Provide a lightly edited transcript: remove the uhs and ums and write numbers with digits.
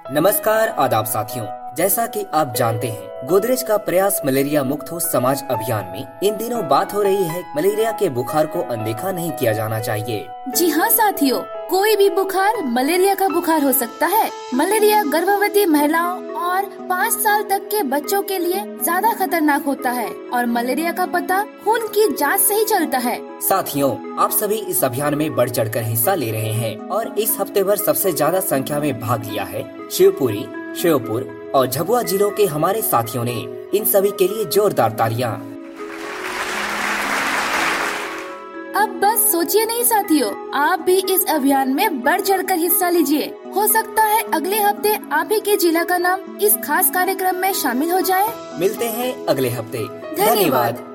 नमस्कार आदाब साथियों, जैसा कि आप जानते हैं गोदरेज का प्रयास मलेरिया मुक्त हो समाज अभियान में इन दिनों बात हो रही है। मलेरिया के बुखार को अनदेखा नहीं किया जाना चाहिए। जी हाँ साथियों, कोई भी बुखार मलेरिया का बुखार हो सकता है। मलेरिया गर्भवती महिलाओं और 5 साल तक के बच्चों के लिए ज्यादा खतरनाक होता है और मलेरिया का पता खून की जांच से ही चलता है। साथियों, आप सभी इस अभियान में बढ़ चढ़कर हिस्सा ले रहे हैं और इस हफ्ते भर सबसे ज्यादा संख्या में भाग लिया है। शिवपुरी, श्योपुर और झाबुआ जिलों के हमारे साथियों ने इन सभी के लिए जोरदार तालियां। अब बस सोचिए नहीं साथियों, आप भी इस अभियान में बढ़ चढ़कर हिस्सा लीजिए। हो सकता है अगले हफ्ते आप ही के जिला का नाम इस खास कार्यक्रम में शामिल हो जाए। मिलते हैं अगले हफ्ते। धन्यवाद।